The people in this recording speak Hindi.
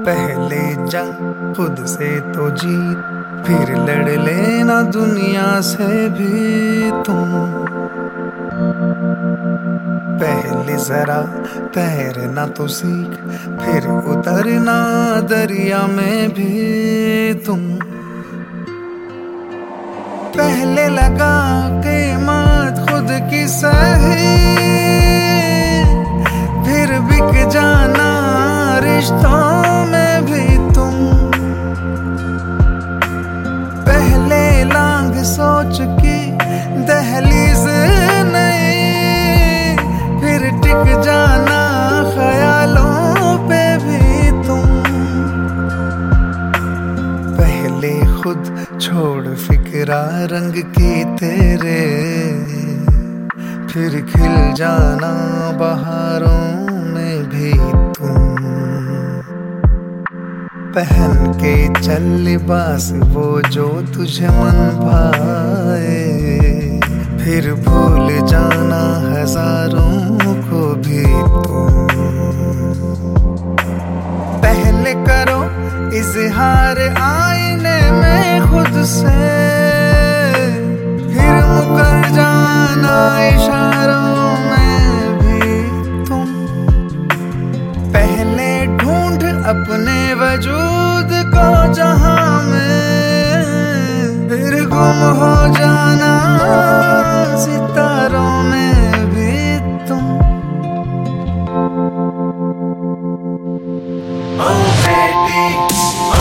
पहले जंग खुद से तो जीत, फिर लड़ लेना दुनिया से भी तुम। पहले जरा तैरना तो सीख, फिर उतरना दरिया में भी तुम। पहले लगा कीमत खुद की सही, फिर बिक जाना रिश्तों में भी तुम। पहले लांग सोच की दहलीज नहीं, फिर टिक जाना ख्यालों पे भी तुम। पहले खुद छोड़ फिक्रा रंग की तेरे, फिर खिल जाना बहारों में भी तुम। पहन के चल लिबास वो जो तुझे मन भाए, फिर भूल जाना हजारों को भी तुम। पहले करो इजहार आईने में खुद से, फिर मुकर जाना इशारों में भी तुम। पहले ढूंढ अपने वजूद को जहां में, फिर गुम हो जाना सितारों में भी तुम। ओ बेटी